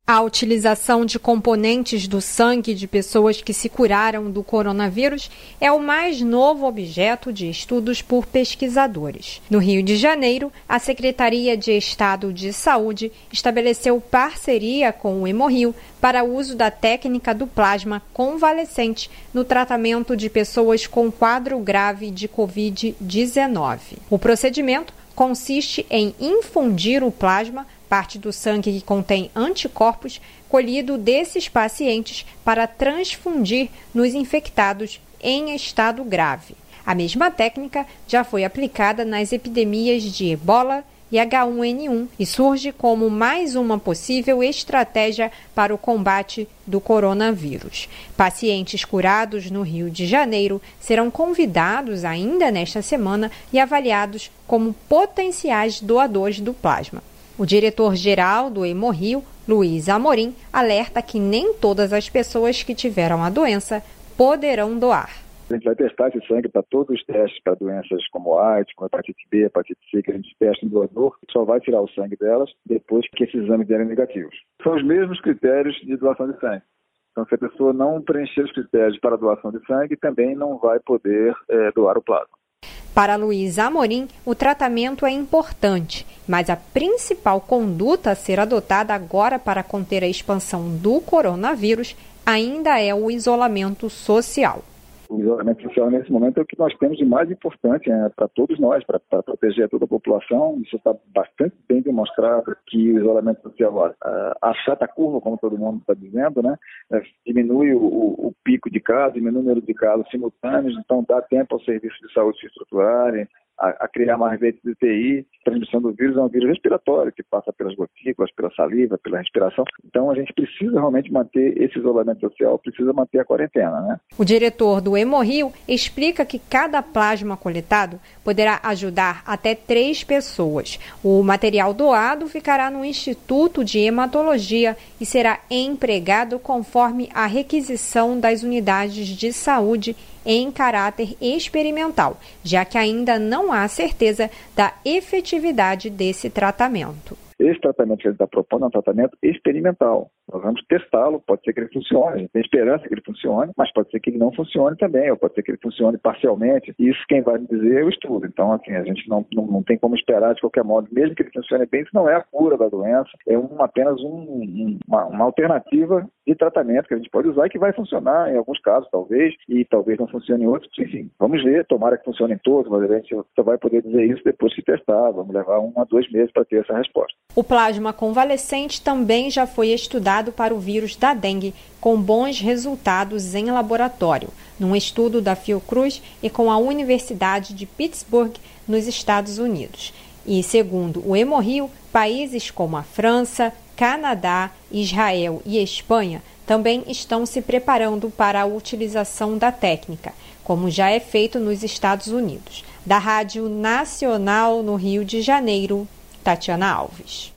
A utilização de componentes do sangue de pessoas que se curaram do coronavírus é o mais novo objeto de estudos por pesquisadores. No Rio de Janeiro, a Secretaria de Estado de Saúde estabeleceu parceria com o Hemorrio para uso da técnica do plasma convalescente no tratamento de pessoas com quadro grave de Covid-19. O procedimento consiste em infundir o plasma, parte do sangue que contém anticorpos, colhido desses pacientes para transfundir nos infectados em estado grave. A mesma técnica já foi aplicada nas epidemias de Ebola e H1N1 e surge como mais uma possível estratégia para o combate do coronavírus. Pacientes curados no Rio de Janeiro serão convidados ainda nesta semana e avaliados como potenciais doadores do plasma. O diretor-geral do Hemorrio, Luiz Amorim, alerta que nem todas as pessoas que tiveram a doença poderão doar. A gente vai testar esse sangue para todos os testes para doenças como AIDS, como hepatite B, hepatite C, que a gente testa no doador, só vai tirar o sangue delas depois que esses exames derem negativos. São os mesmos critérios de doação de sangue. Então, se a pessoa não preencher os critérios para a doação de sangue, também não vai poder doar o plasma. Para Luiz Amorim, o tratamento é importante, mas a principal conduta a ser adotada agora para conter a expansão do coronavírus ainda é o isolamento social. O isolamento social, nesse momento, é o que nós temos de mais importante para todos nós, para proteger toda a população. Isso está bastante bem demonstrado que o isolamento social achata a curva, como todo mundo está dizendo, né? Diminui o pico de casos, diminui o número de casos simultâneos, então dá tempo aos serviços de saúde se estruturarem, a criar mais leitos de UTI. A transmissão do vírus é um vírus respiratório, que passa pelas gotículas, pela saliva, pela respiração. Então, a gente precisa realmente manter esse isolamento social, precisa manter a quarentena, né? O diretor do Hemorrio explica que cada plasma coletado poderá ajudar até 3 pessoas. O material doado ficará no Instituto de Hematologia e será empregado conforme a requisição das unidades de saúde em caráter experimental, já que ainda não há certeza da efetividade desse tratamento. Esse tratamento que a gente está propondo é um tratamento experimental. Nós vamos testá-lo, pode ser que ele funcione, a gente tem esperança que ele funcione, mas pode ser que ele não funcione também, ou pode ser que ele funcione parcialmente. Isso quem vai dizer é o estudo. Então, assim, a gente não tem como esperar de qualquer modo, mesmo que ele funcione bem, isso não é a cura da doença, é apenas uma alternativa de tratamento que a gente pode usar e que vai funcionar em alguns casos, talvez, e talvez não funcione em outros. Enfim, vamos ver, tomara que funcione em todos, mas a gente só vai poder dizer isso depois que testar. Vamos levar 1 a 2 meses para ter essa resposta. O plasma convalescente também já foi estudado para o vírus da dengue, com bons resultados em laboratório, num estudo da Fiocruz e com a Universidade de Pittsburgh, nos Estados Unidos. E, segundo o Hemorrio, países como a França, Canadá, Israel e Espanha também estão se preparando para a utilização da técnica, como já é feito nos Estados Unidos. Da Rádio Nacional no Rio de Janeiro, Tatiana Alves.